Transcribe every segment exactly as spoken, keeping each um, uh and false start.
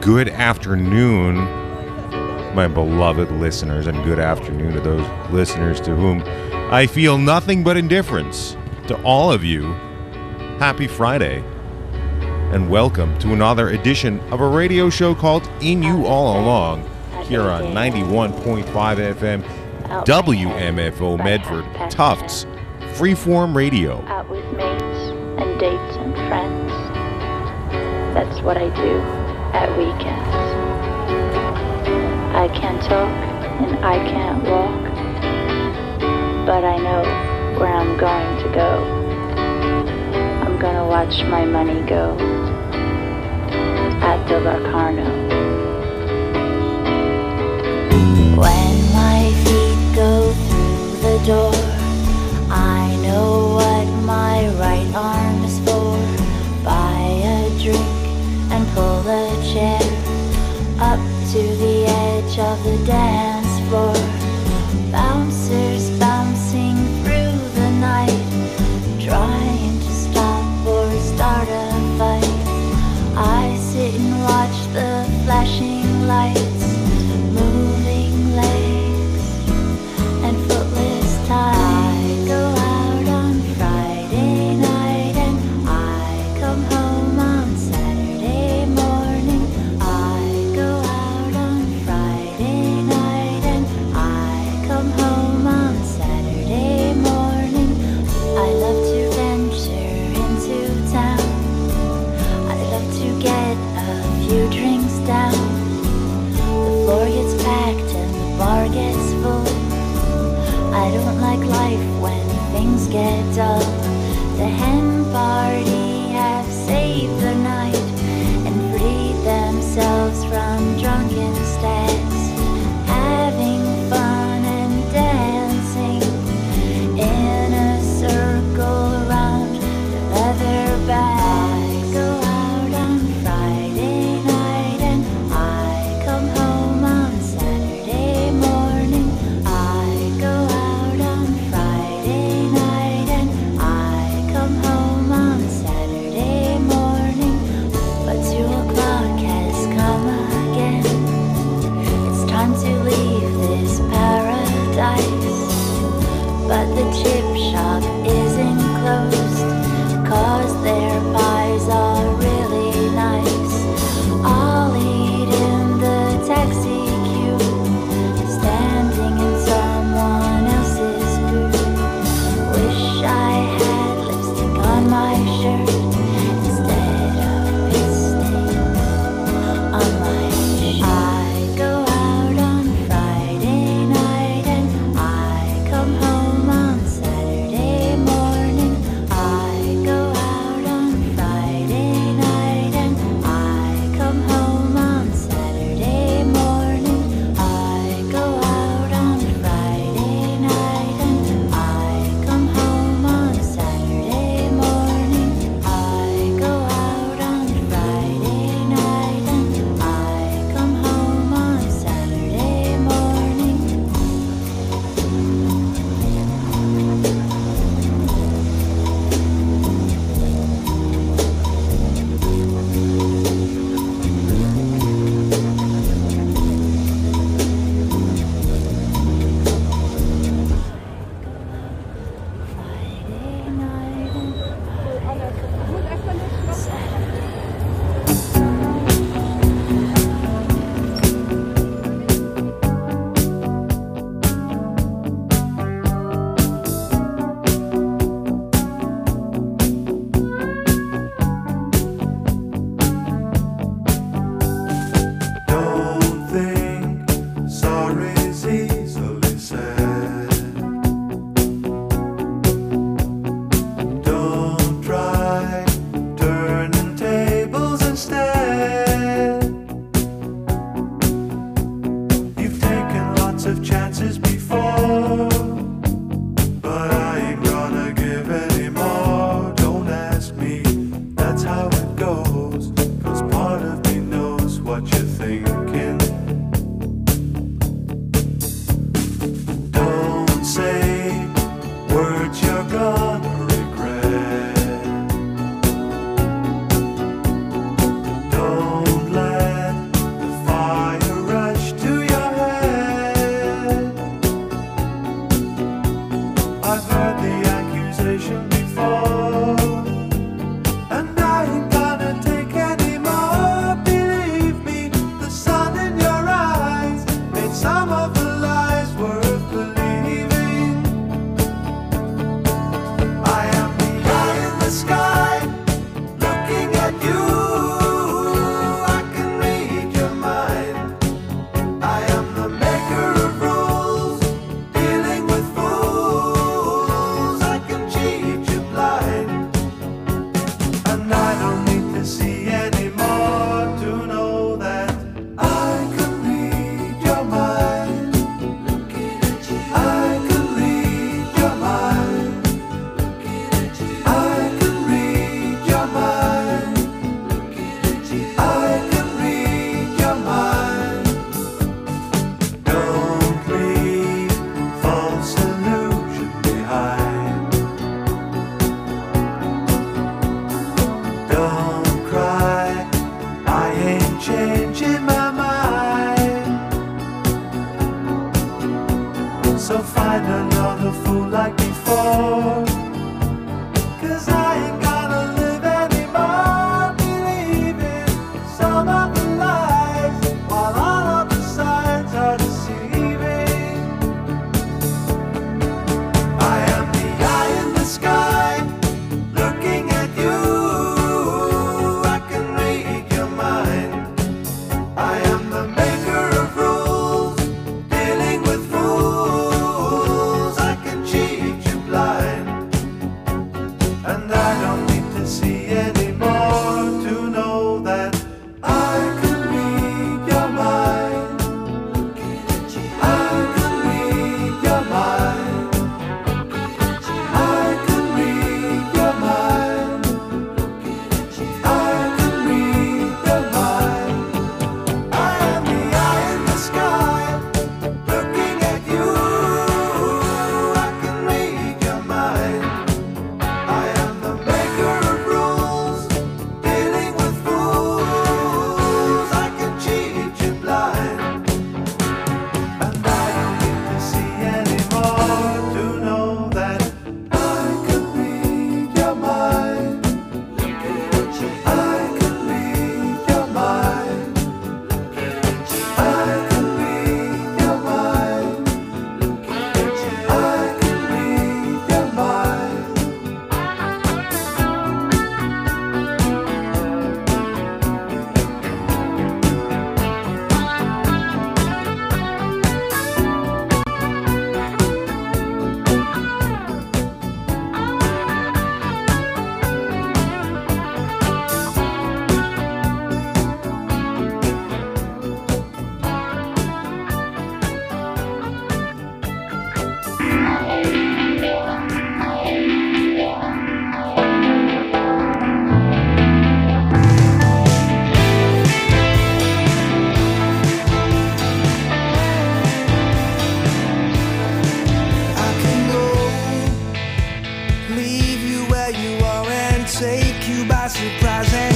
good afternoon, my beloved listeners, and good afternoon to those listeners to whom I feel nothing but indifference. To all of you, happy Friday, and welcome to another edition of a radio show called In You All Along, here on ninety-one point five F M, W M F O Medford, Tufts, Freeform Radio. Out with mates and dates and friends. That's what I do at weekends. I can't talk and I can't walk, but I know where I'm going to go. I'm gonna watch my money go at the Locarno. When my feet go through the door, I know what my right arm is for. Buy a drink and pull a chair up to the edge of the dance floor. Bouncers bouncing through the night, trying to stop or start a fight. I sit and watch the flashing lights, moving legs and footless tides. I go out on Friday night and I come home on Saturday morning. I go out on Friday night and I come home on Saturday morning. I love to venture into town. I love to get a few drinks down. The floor gets packed and the bar gets full. I don't like life when things get dull. The hen party have saved the night and freed themselves from drunken stags, having fun and dancing in a circle around the leather bag. I go out on Friday night and I come home on Saturday morning. I go out on Friday night and I come home on Saturday morning. But two o'clock has come again. It's time to leave this paradise. But the chip shop isn't closed, 'cause their pies are really nice. I'll eat in the taxi queue, standing in someone else's booth. Wish I had lipstick on my shirt instead of piss stains on my shirt. I go out on Friday night and I come home on Saturday morning. I go out on Friday night and I come home on Saturday morning. I go out on Friday night and I come home on Saturday morning. I go out on Friday night and I come home on Saturday morning. Friday night and Saturday. Don't think sorry's easily said. Don't try turning tables instead. You've taken lots of chances before, but I ain't gonna give any more. Don't ask me, that's how it goes. 'Cause part of me knows what you're thinking. Don't say words you're gonna regret. Don't let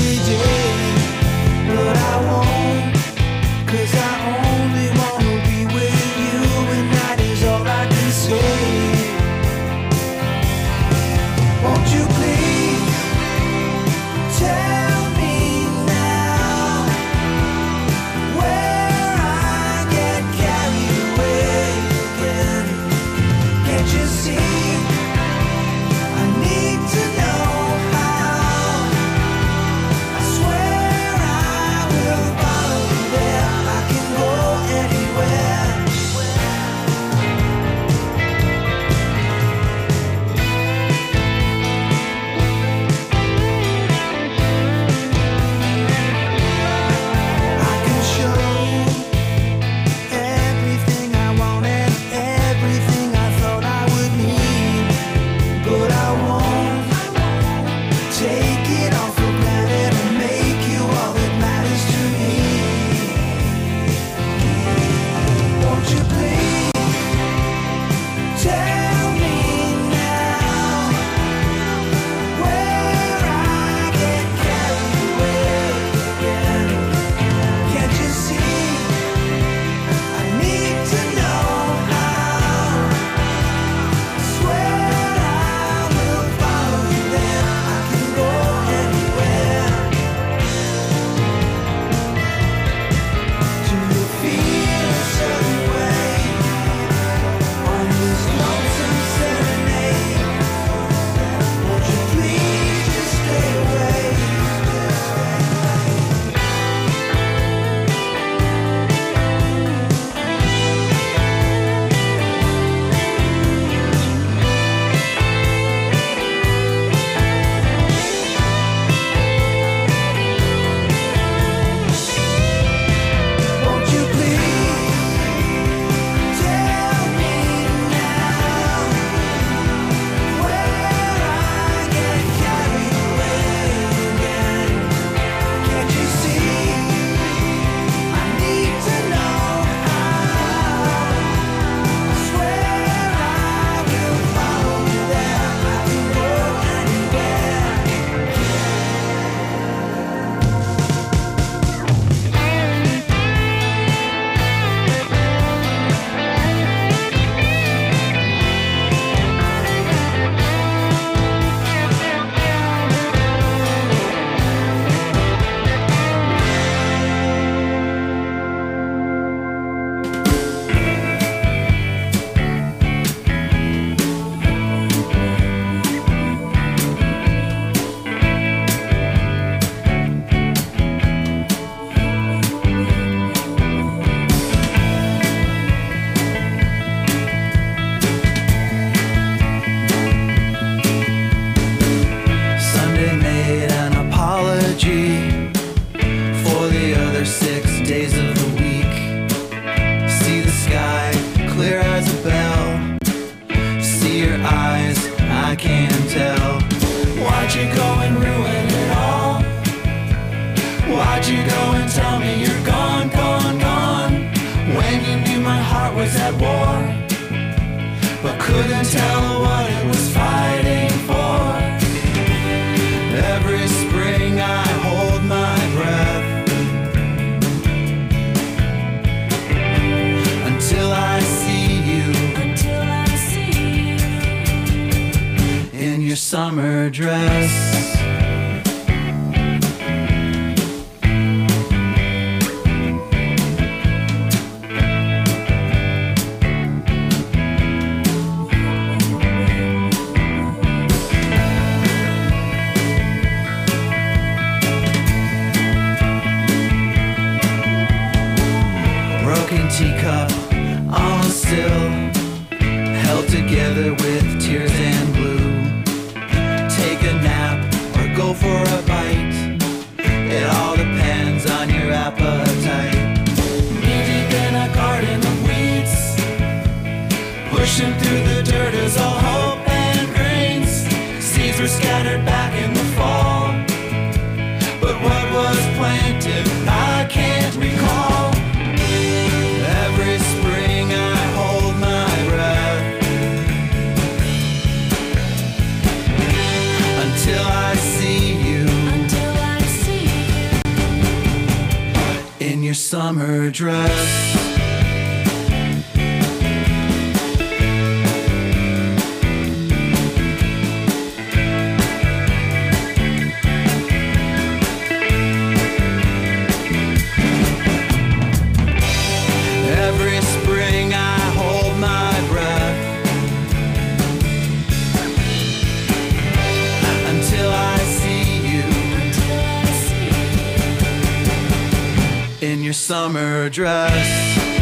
every day, but I won't, 'cause I only wanna be with you, and that is all I can say. Won't you please tell me now where I get carried away again? Can't you see? I need to know how. I swear I will follow you there. I can go anywhere. I can show everything I want and everything I thought I would need, but I won't take it all for granted and make you all that matters to me. Won't you please tell me now where I get carried away again? Can't you see? I need to know how. I swear I will follow you there. I can go anywhere. Do you feel a certain way on this lonesome serenade? Won't you please just stay away? Won't you please tell me now where I get carried away again? Can't you see? I need to know how. I swear I will follow you there. I can go anywhere. Sunday made an apology for the other six days of the week. See the sky clear as a bell. See your eyes, I can't tell. Why'd you go and ruin it all? Why'd you go and tell me you're gone, gone, gone? When you knew my heart was at war, but couldn't tell what it was fighting for. Every spring I hold my breath until I see you in your summer dress. Broken teacup on a still, held together with tears and glue. Take a nap or go for a bite. It all depends on your appetite. Knee deep in a garden of weeds, pushing through the dirt is all hope and grains. Seeds were scattered back in the fall, but what was planted I can't recall. Every spring I hold my breath until I see you summer dress. Every spring I hold my breath until I see you in your summer dress.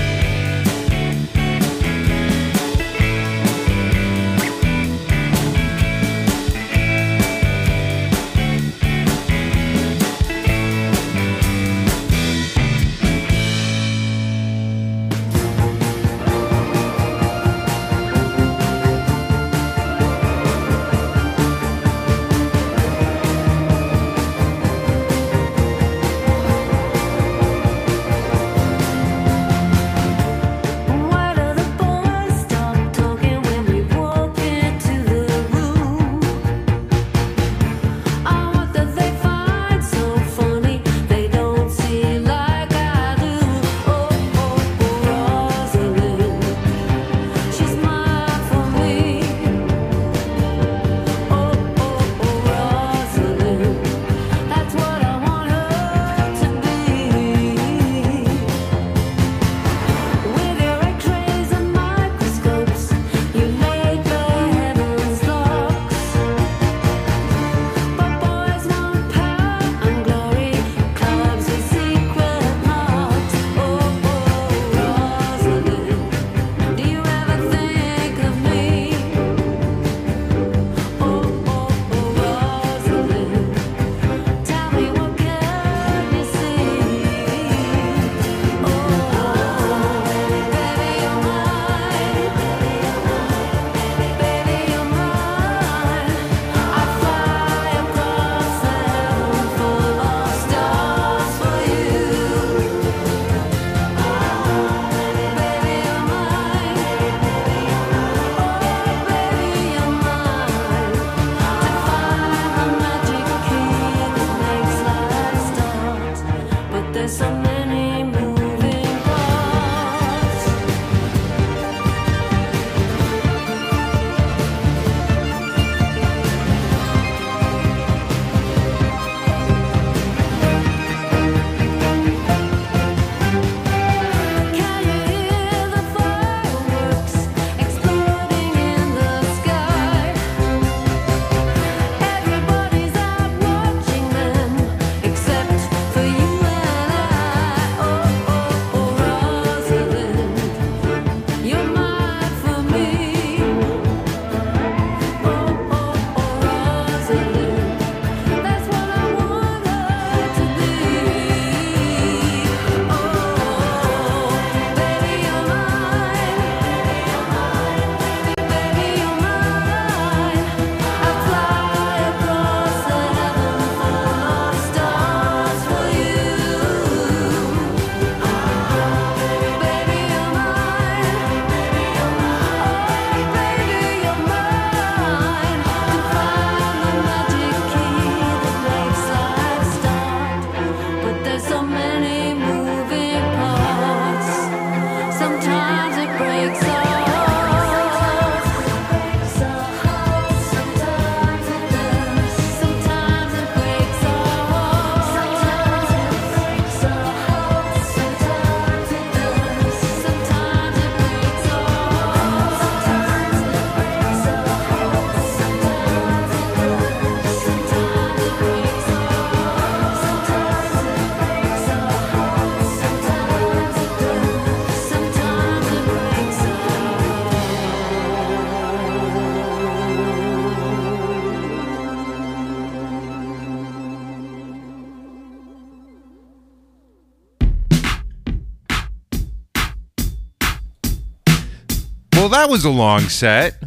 Well, that was a long set.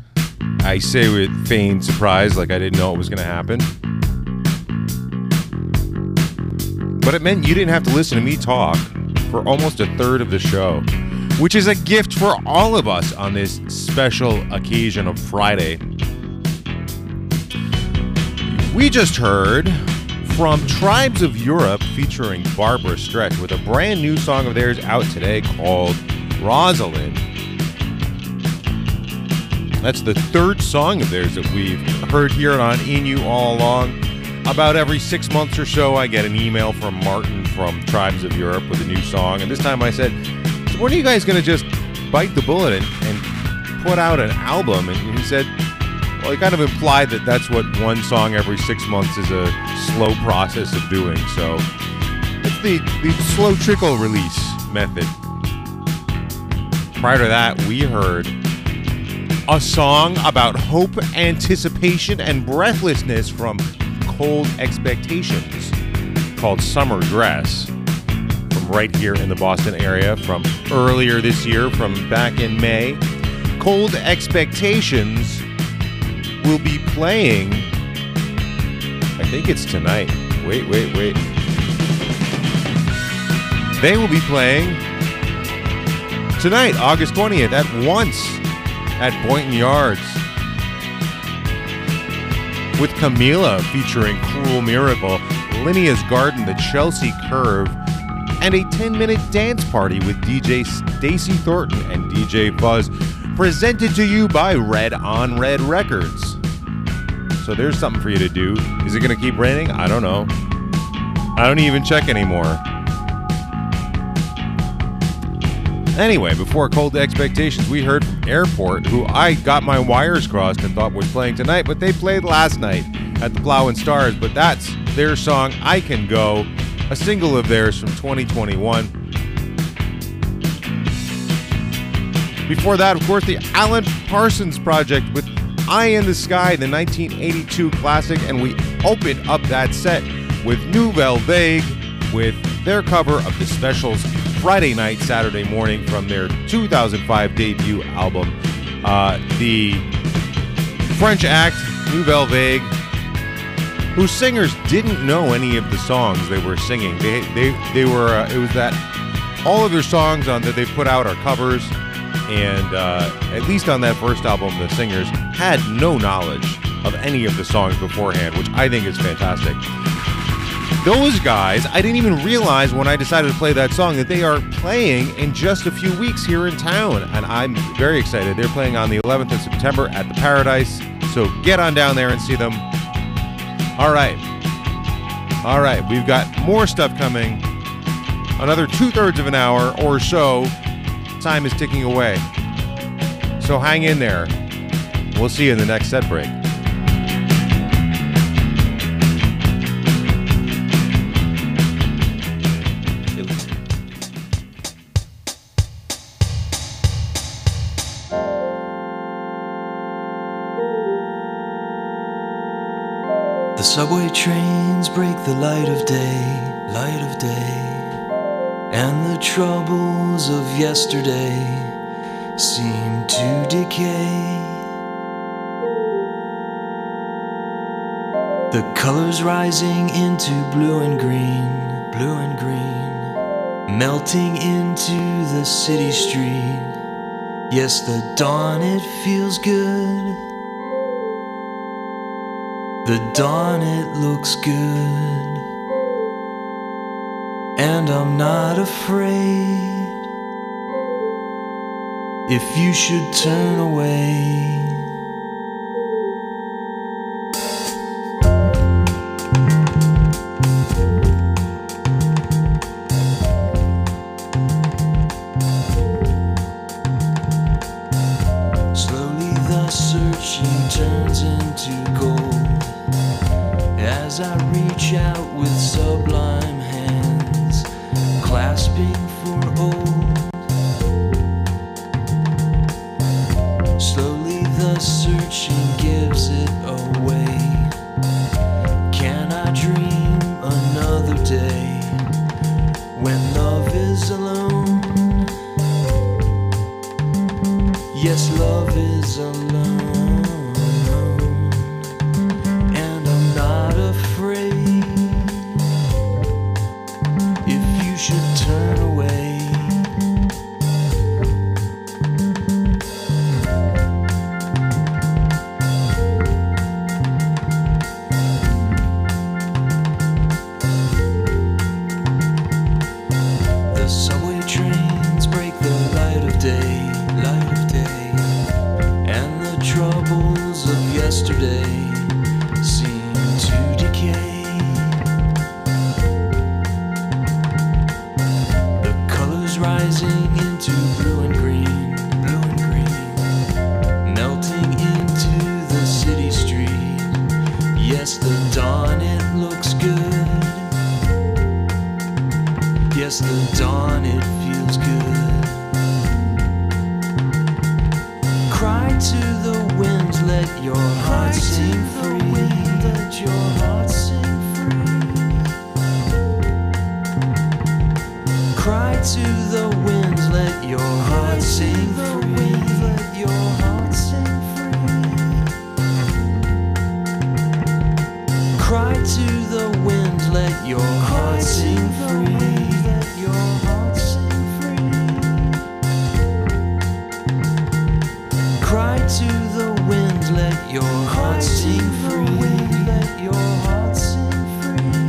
I say with feigned surprise, like I didn't know it was going to happen. But it meant you didn't have to listen to me talk for almost a third of the show, which is a gift for all of us on this special occasion of Friday. We just heard from Tribes of Europe featuring Barbara Stretch with a brand new song of theirs out today called Rosalind. That's the third song of theirs that we've heard here on In You All Along. About every six months or so, I get an email from Martin from Tribes of Europe with a new song. And this time I said, so when are you guys going to just bite the bullet and, and put out an album? And he said, well, he kind of implied that that's what one song every six months is a slow process of doing. So it's the, the slow trickle release method. Prior to that, we heard a song about hope, anticipation, and breathlessness from Cold Expectations called Summer Dress, from right here in the Boston area, from earlier this year, from back in May. Cold Expectations will be playing, I think it's tonight. Wait, wait, wait. They will be playing tonight, August twentieth, at Once at Boynton Yards with Camila featuring Cruel Miracle, Linnea's Garden, the Chelsea Curve, and a ten-minute dance party with D J Stacy Thornton and D J Buzz, presented to you by Red on Red Records. So there's something for you to do. Is it going to keep raining? I don't know. I don't even check anymore. Anyway, before Cold Expectations, we heard from Airport, who I got my wires crossed and thought was playing tonight, but they played last night at the Plow and Stars. But that's their song, I Can Go, a single of theirs from twenty twenty-one. Before that, of course, the Alan Parsons Project with Eye in the Sky, the nineteen eighty-two classic, and we opened up that set with Nouvelle Vague with their cover of the Specials' Friday Night, Saturday Morning from their two thousand five debut album. Uh, the French act, Nouvelle Vague, whose singers didn't know any of the songs they were singing. They they they were uh, it was that all of their songs on that they put out are covers, and uh, at least on that first album, the singers had no knowledge of any of the songs beforehand, which I think is fantastic. Those guys, I didn't even realize when I decided to play that song that they are playing in just a few weeks here in town, and I'm very excited. They're playing on the eleventh of September at the Paradise, so get on down there and see them. All right. All right, we've got more stuff coming. Another two-thirds of an hour or so. Time is ticking away. So hang in there. We'll see you in the next set break. The subway trains break the light of day, light of day, and the troubles of yesterday seem to decay. The colors rising into blue and green, blue and green, melting into the city street. Yes, the dawn, it feels good. The dawn, it looks good. And I'm not afraid if you should turn away. Slowly the searching turns into gold as I reach out with sublime hands, clasping for old. Slowly the searching gives it away. Can I dream another day when love is alone? Yes, love is alone. Turn away. rising into blue and green, blue and green, melting into the city street. Yes, the dawn, it looks good. Yes, the dawn, it feels good. Cry to the wind, let your heart sing free. Let your heart sing free. Cry to the wind, let your heart sing free. Let your heart sing free. Cry to the wind, let your heart sing free. Let your heart sing free. Cry to the wind, let your heart sing free. Let your heart sing free.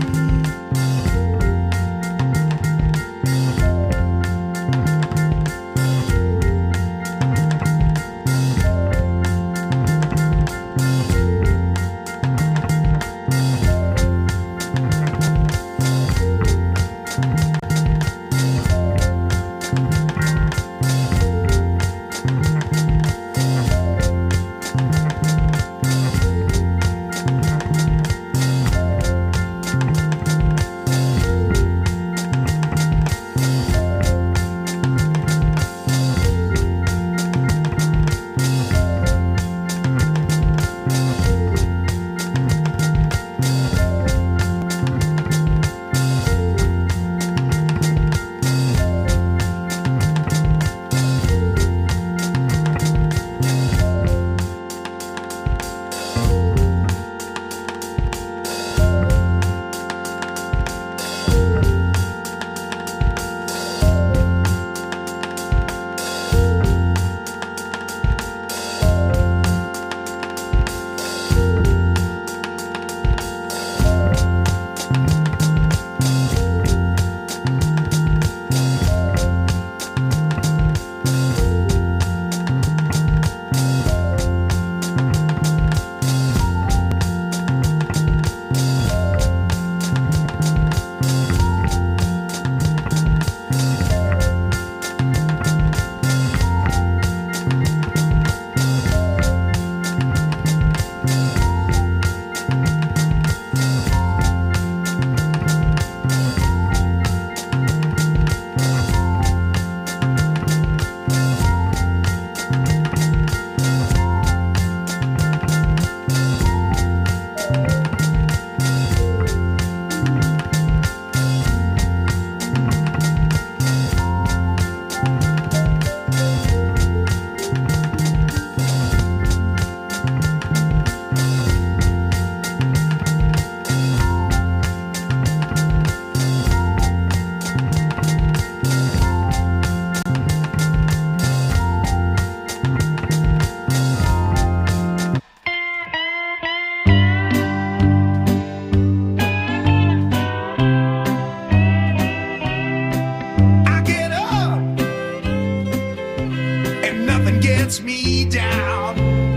Gets me down.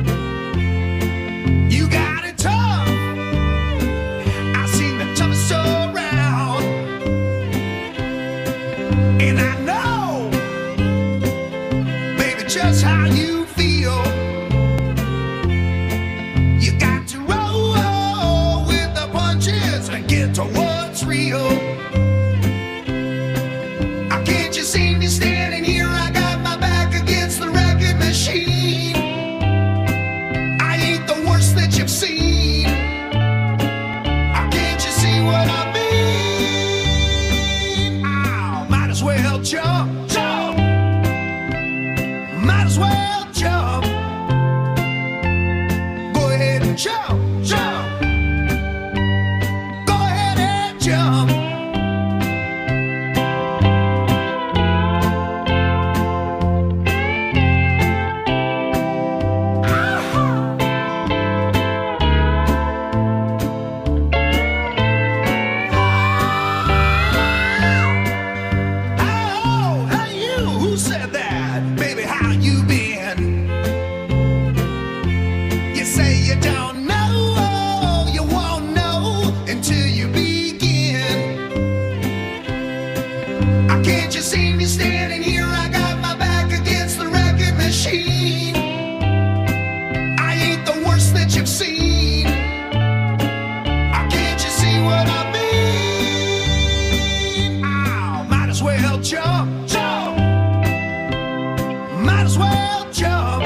You got it tough. I've seen the toughest around, and I know, baby, just how you feel. You got to roll with the punches and get to what's real. I can't just see me standing here. I got my back against the record machine. Can't you see me standing here? I got my back against the wrecking machine. I ain't the worst that you've seen. Can't you see what I mean? Ow, might as well jump, jump. Might as well jump.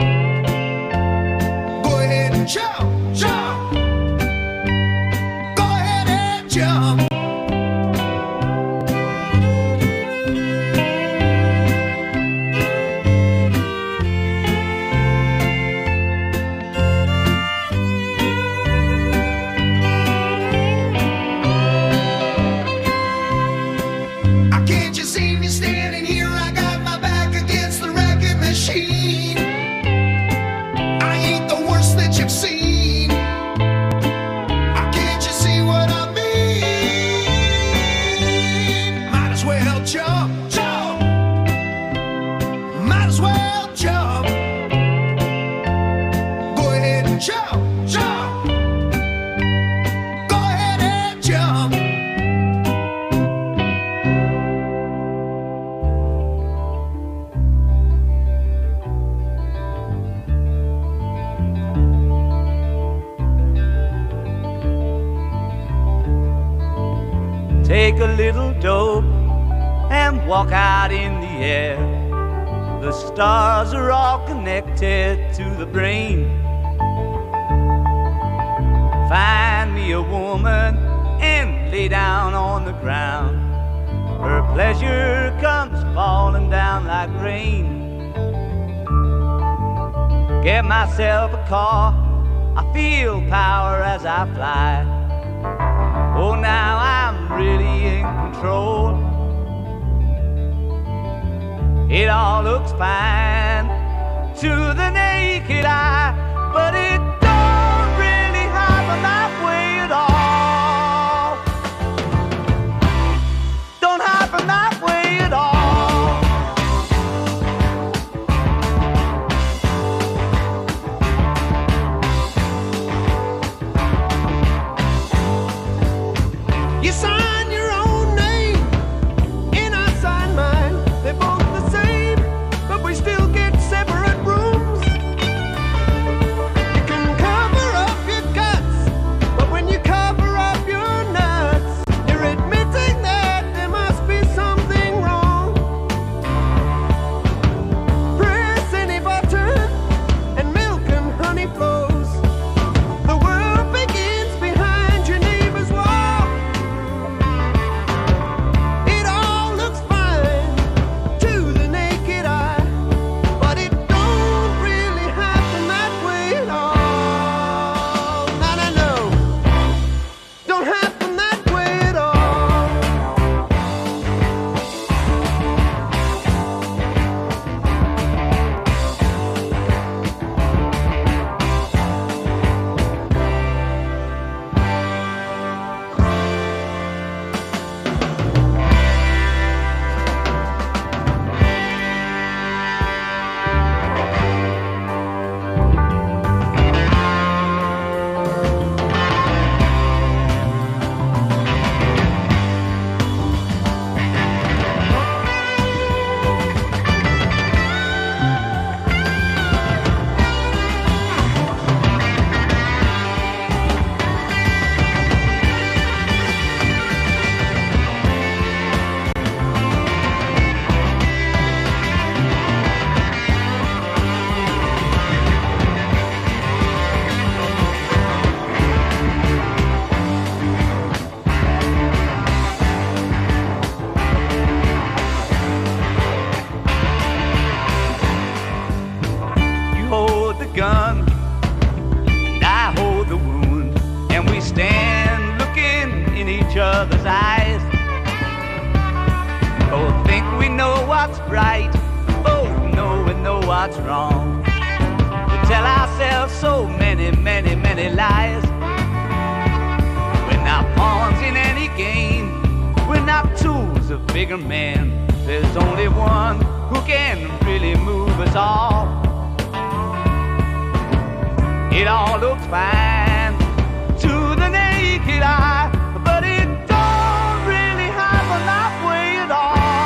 Go ahead and jump, jump. Go ahead and jump. Can't you see me standing here? I got my back against the wrecking machine. I ain't the worst that you've seen. Can't you see what I mean? Might as well jump, jump. Might as well jump. Go ahead and jump, jump. Go ahead and jump. Take a little dope and walk out in the air. The stars are all connected to the brain. Find me a woman and lay down on the ground. Her pleasure comes falling down like rain. Get myself a car, I feel power as I fly. Oh, now I'm really in control. It all looks fine to the naked eye, but it don't really happen that way at all. Don't happen that way at all. You sign your own name, and I sign mine. They're both the same, but we still get separate rooms. You can cover up your guts, but when you cover up your nuts, you're admitting that there must be something wrong. Press any button, and milk and honey flows. The world begins behind your neighbor's wall. It all looks fine to the naked eye, but it don't really happen that way at all. No, no, no, don't happen that way at all. You hold the gun, and I hold the wound, and we stand looking in each other's eyes. Both think we know what's right, both know we know what's wrong. We tell ourselves so many, many, many lies. We're not pawns in any game, we're not tools of bigger men. There's only one who can really move us all. It all looks fine to the naked eye, but it don't really happen that way at all.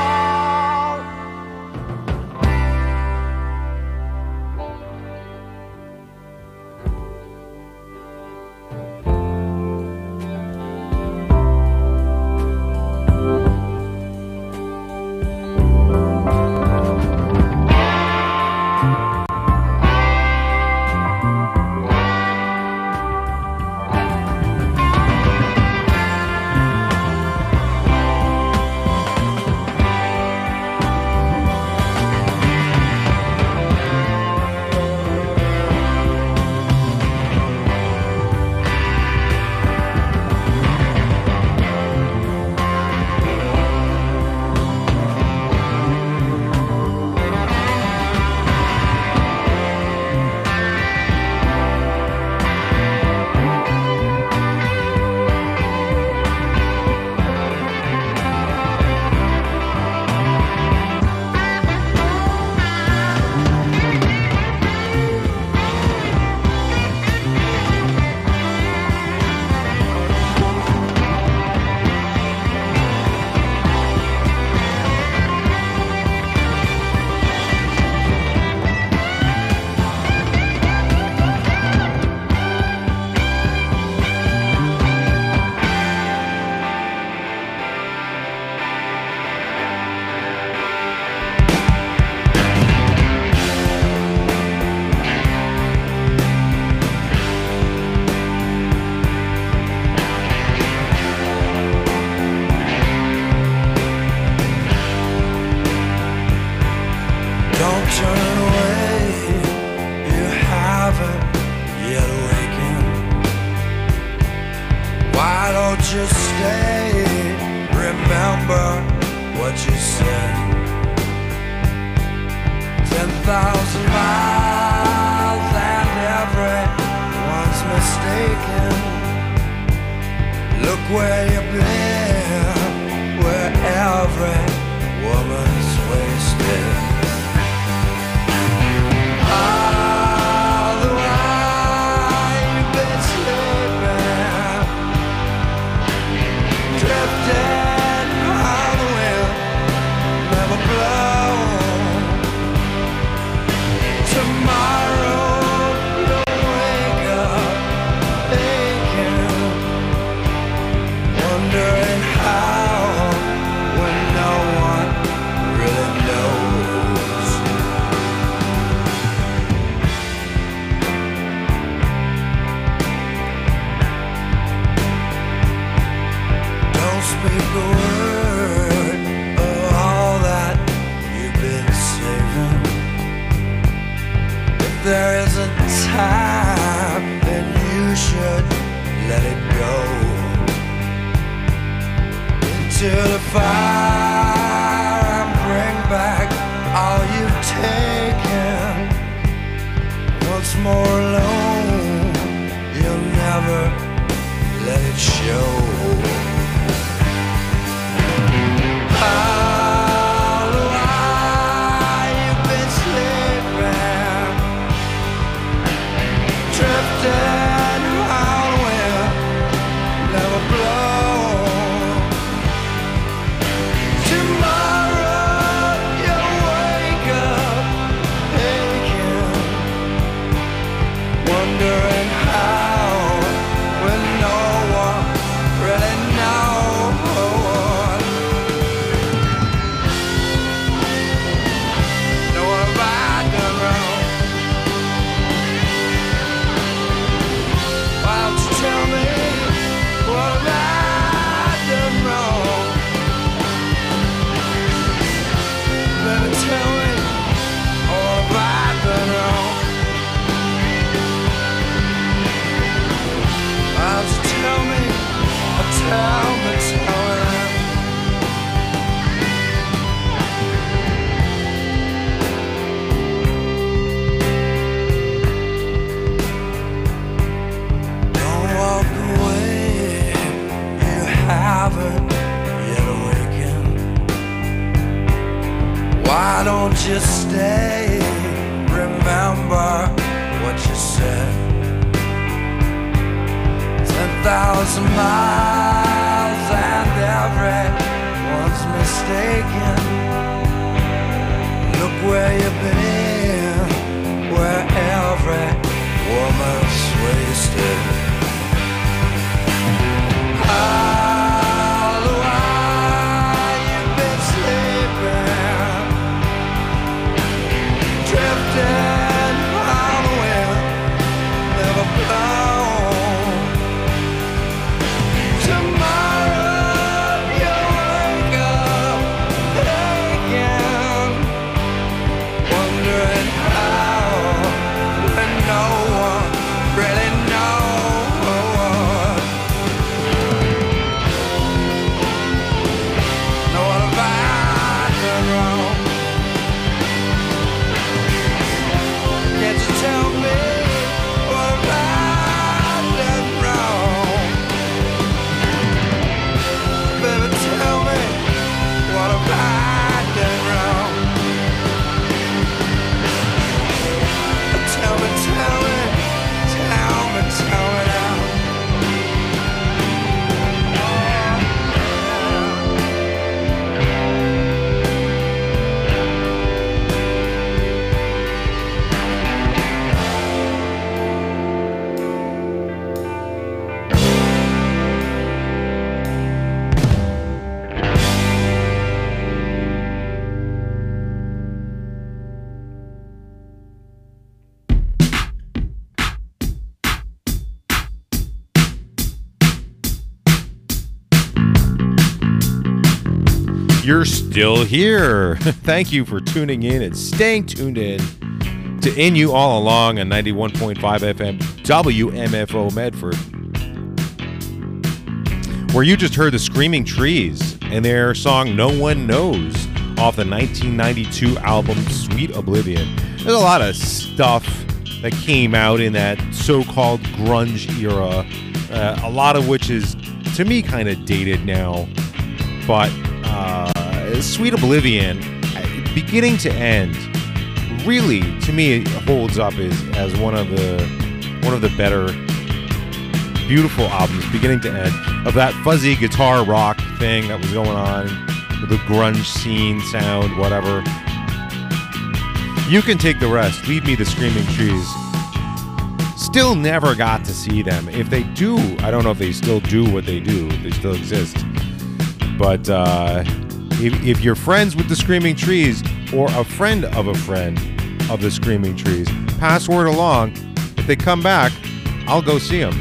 ten thousand miles and everyone's mistaken. Look where you've been, where every woman's wasted. All the while you've been sleeping, drifting on the wind, never blow. Tomorrow you'll wake up aching, wondering how, when no one really knows. Don't speak a word of all that you've been saving. If there isn't time, then you should let it go into the fire and bring back all you've taken. Once more alone, you'll never let it show. All the while you've been sleeping, drifting around the wind, never blow. Tomorrow you'll wake up aching, wondering how, when no one really knows. Know what have I done wrong? Why don't you tell me what have I done wrong? Baby, tell me what have I done wrong? Why don't you tell me, or tell me, tell me. Don't walk away, you haven't yet awakened. Why don't you stay? Remember what you said. Ten thousand miles and everyone's mistaken. Look where you've been, where every woman's wasted. All the while you've been sleeping, drifting on the wind, never blow. Tomorrow you'll wake up aching, wondering how, when no one really knows. Know what have I done wrong? Can't you tell me what have I done wrong? Baby, tell me what have I done wrong? Tell me, tell me, tell me, tell me now. You're still here. Thank you for tuning in and staying tuned in to In You All Along on ninety-one point five F M W M F O Medford, where you just heard the Screaming Trees and their song No One Knows off the nineteen ninety-two album Sweet Oblivion. There's a lot of stuff that came out in that so-called grunge era, uh, a lot of which is, to me, kind of dated now. But uh, Sweet Oblivion, beginning to end, really, to me, it holds up as, as one of the one of the better, beautiful albums, beginning to end, of that fuzzy guitar rock thing that was going on, with the grunge scene sound, whatever. You Can Take the Rest, Leave Me the Screaming Trees. Still never got to see them. If they do, I don't know if they still do what they do, if they still exist. But uh, if, if you're friends with the Screaming Trees, or a friend of a friend of the Screaming Trees, pass word along. If they come back, I'll go see them.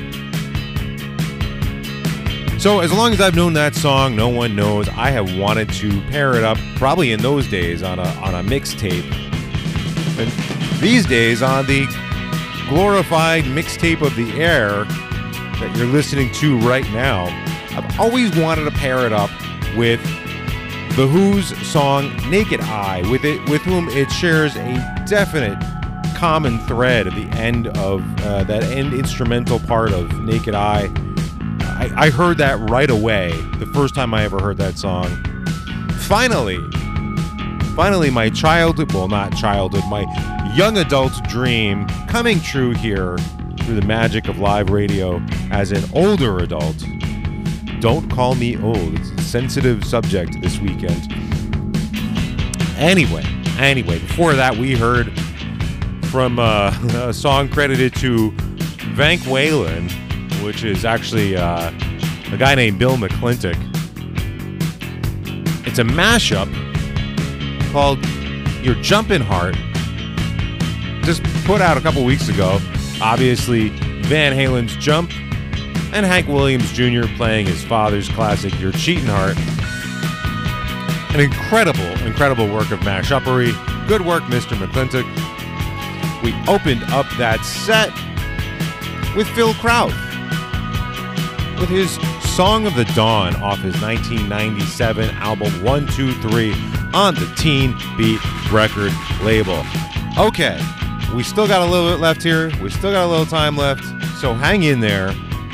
So as long as I've known that song, no one knows, I have wanted to pair it up, probably in those days, on a on a mixtape. And these days, on the glorified mixtape of the air that you're listening to right now, I've always wanted to pair it up with The Who's song Naked Eye, with it, with whom it shares a definite common thread at the end of uh, that end instrumental part of Naked Eye. I, I heard that right away, the first time I ever heard that song. Finally, finally my childhood, well not childhood, my young adult dream coming true here through the magic of live radio as an older adult. Don't call me old. It's a sensitive subject this weekend. Anyway, anyway, before that we heard from uh, a song credited to Vank Whalen, which is actually uh, a guy named Bill McClintock. It's a mashup called Your Jumpin' Heart, just put out a couple weeks ago. Obviously, Van Halen's Jump, and Hank Williams Junior playing his father's classic Your Cheatin' Heart. An incredible, incredible work of mashuppery. Good work, Mister McClintock. We opened up that set with Phil Kraut, with his Song of the Dawn off his nineteen ninety-seven album one two three on the Teen Beat record label. Okay, we still got a little bit left here. We still got a little time left, so hang in there.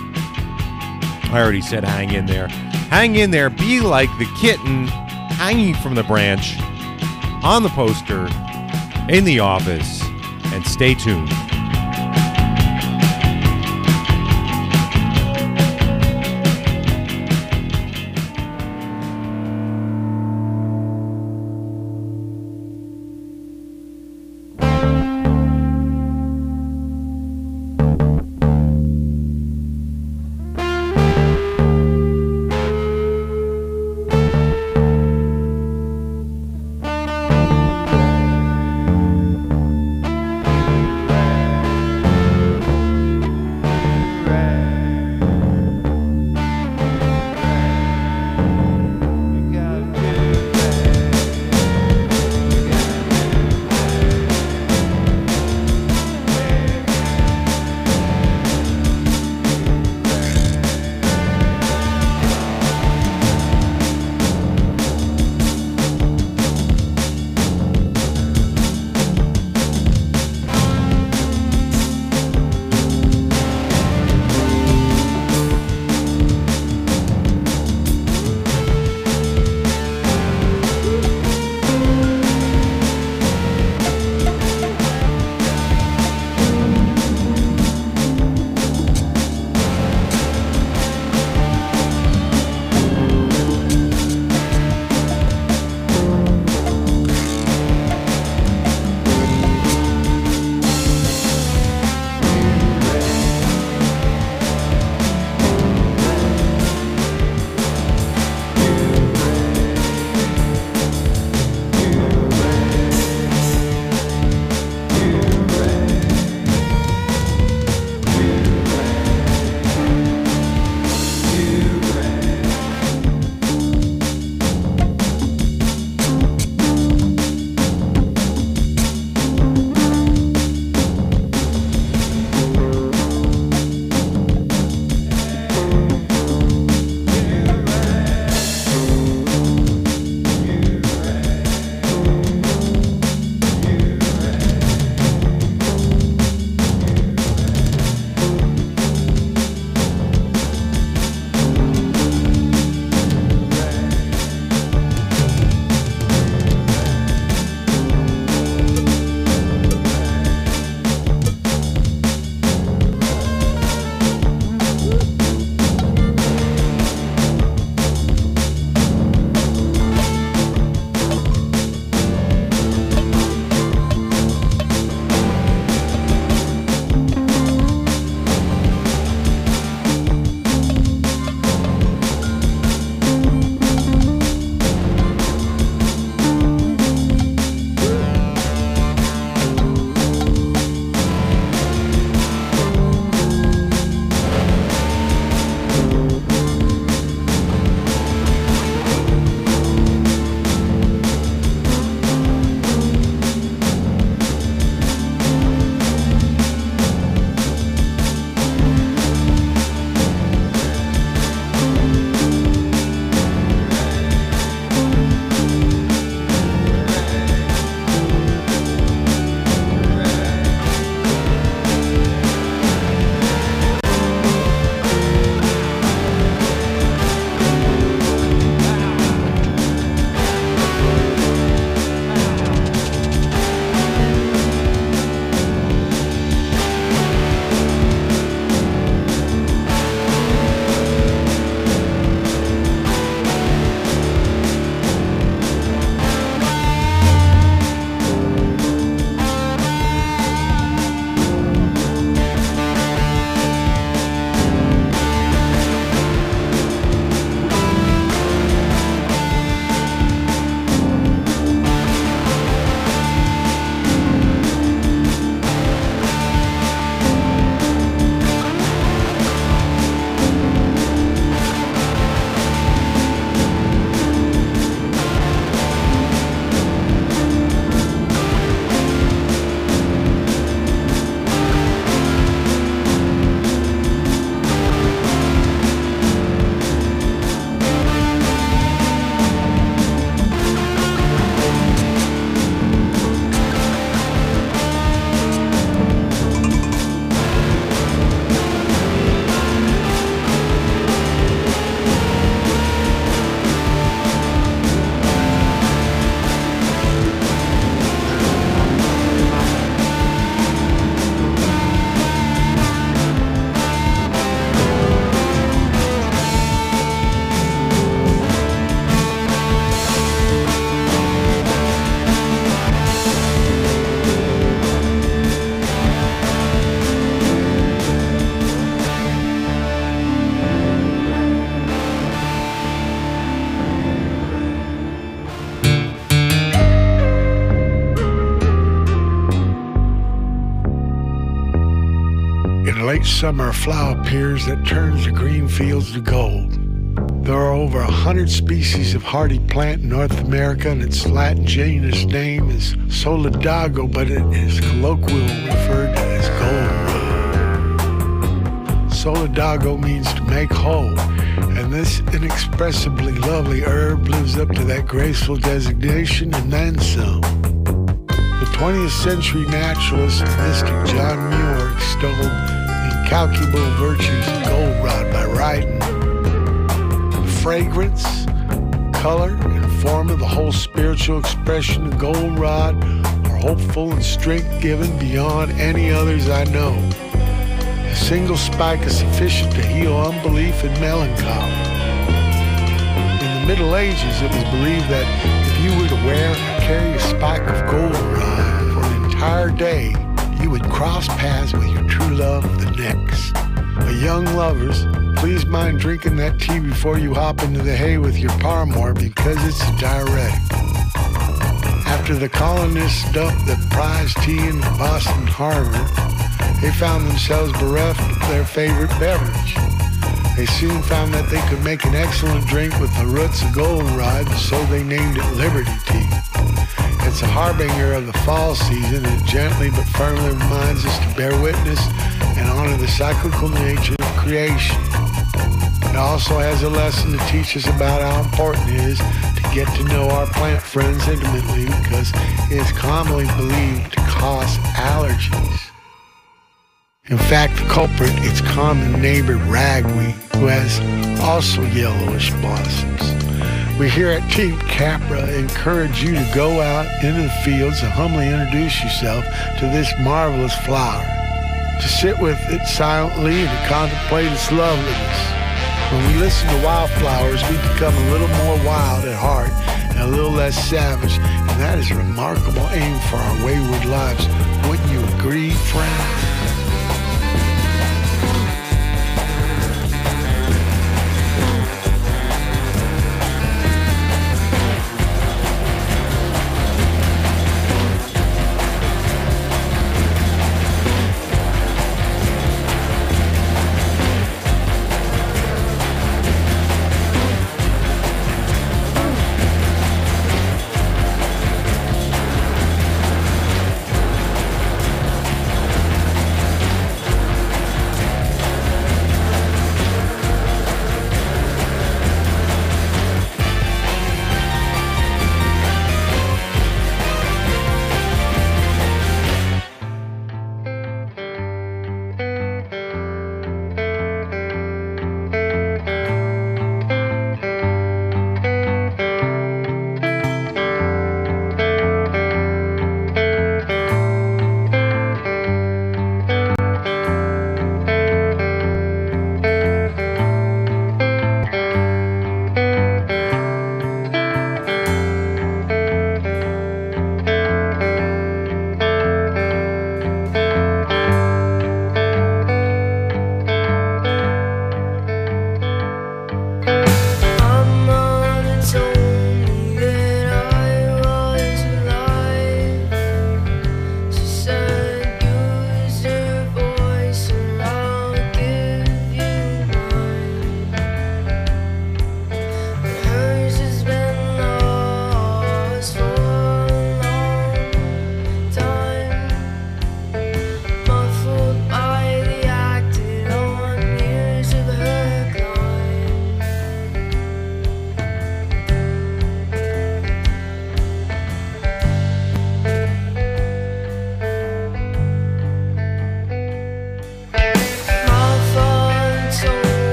I already said hang in there. Hang in there. Be like the kitten hanging from the branch on the poster in the office, and stay tuned. late summer, a flower appears that turns the green fields to gold. There are over a hundred species of hardy plant in North America, and its Latin genus name is Solidago, but it is colloquially referred to as goldenrod. Solidago means to make whole, and this inexpressibly lovely herb lives up to that graceful designation and then some. The twentieth century naturalist and mystic John Muir extolled the incalculable virtues of goldenrod by writing, fragrance, color, and form of the whole spiritual expression of goldenrod are hopeful and strength-giving beyond any others I know. A single spike is sufficient to heal unbelief and melancholy. In the Middle Ages, it was believed that if you were to wear or carry a spike of goldenrod for an entire day, you would cross paths with your true love the next. But young lovers, please mind drinking that tea before you hop into the hay with your paramour, because it's a diuretic. After the colonists dumped the prize tea in Boston Harbor, they found themselves bereft of their favorite beverage. They soon found that they could make an excellent drink with the roots of goldenrod, so they named it Liberty Tea. It's a harbinger of the fall season, and it gently but firmly reminds us to bear witness and honor the cyclical nature of creation. It also has a lesson to teach us about how important it is to get to know our plant friends intimately, because it is commonly believed to cause allergies. In fact, the culprit, its common neighbor ragweed, who has also yellowish blossoms. We here at Team Capra encourage you to go out into the fields and humbly introduce yourself to this marvelous flower, to sit with it silently and to contemplate its loveliness. When we listen to wildflowers, we become a little more wild at heart and a little less savage, and that is a remarkable aim for our wayward lives. Wouldn't you agree, friend?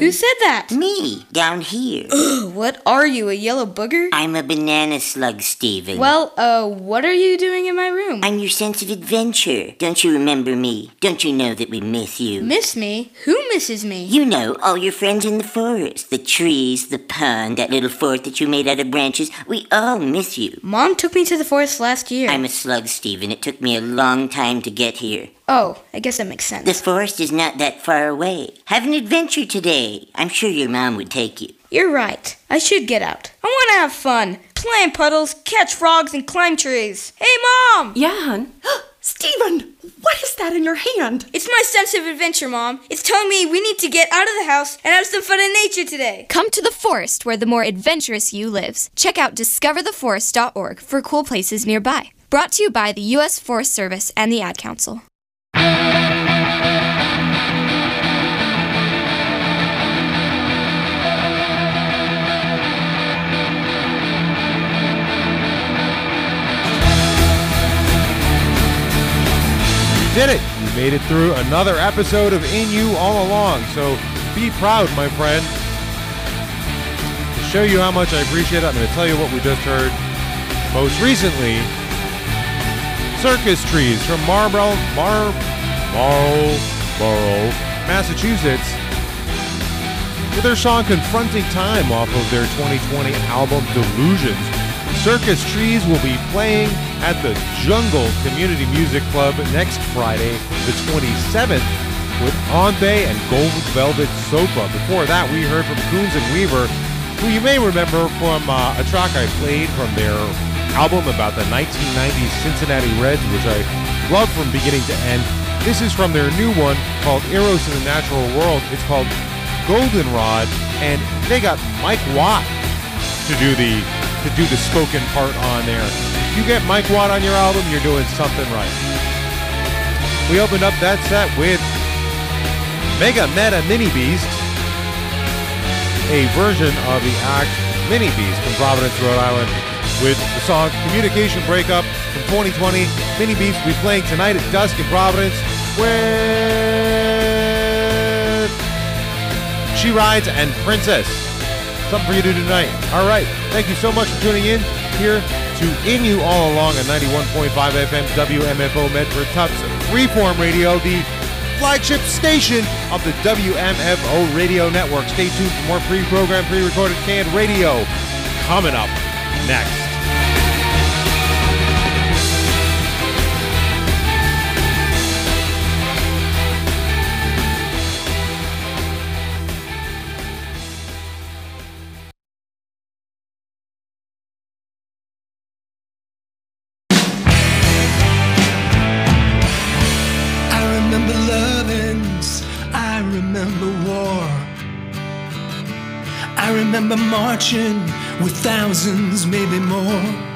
Who said that? Me, down here. Ugh, what are you, a yellow booger? I'm a banana slug, Steven. Well, uh, what are you doing in my room? I'm your sense of adventure. Don't you remember me? Don't you know that we miss you? Miss me? Who misses me? You know, all your friends in the forest. The trees, the pond, that little fort that you made out of branches. We all miss you. Mom took me to the forest last year. I'm a slug, Steven. It took me a long time to get here. Oh, I guess that makes sense. The forest is not that far away. Have an adventure today. I'm sure your mom would take you. You're right. I should get out. I want to have fun. Play in puddles, catch frogs, and climb trees. Hey, Mom! Yeah, hon? Steven, what is that in your hand? It's my sense of adventure, Mom. It's telling me we need to get out of the house and have some fun in nature today. Come to the forest where the more adventurous you lives. Check out discover the forest dot org for cool places nearby. Brought to you by the U S Forest Service and the Ad Council. You did it! You made it through another episode of In You All Along, so be proud, my friend. To show you how much I appreciate it, I'm going to tell you what we just heard. Most recently, Circus Trees from Marlborough, Mar, Marlborough, Massachusetts, with their song Confronting Time off of their twenty twenty album Delusions. Circus Trees will be playing at the Jungle Community Music Club next Friday, the twenty-seventh, with Ante and Gold Velvet Sofa. Before that, we heard from Coons and Weaver, who you may remember from uh, a track I played from their album about the nineteen nineties Cincinnati Reds, which I love from beginning to end. This is from their new one called Eros in the Natural World. It's called Goldenrod, and they got Mike Watt to do the to do the spoken part on there. If you get Mike Watt on your album, you're doing something right. We opened up that set with Mega Meta Mini Beast, a version of the act Mini Beast from Providence, Rhode Island, with the song Communication Breakup from twenty twenty. Mini Beast will be playing tonight at dusk in Providence with She Rides and Princess. Something for you to do tonight. All right. Thank you so much for tuning in here to In You All Along on ninety-one point five F M W M F O Medford Tufts Freeform Radio, the flagship station of the W M F O Radio Network. Stay tuned for more pre-programmed, pre-recorded canned radio coming up next. I remember marching with thousands, maybe more.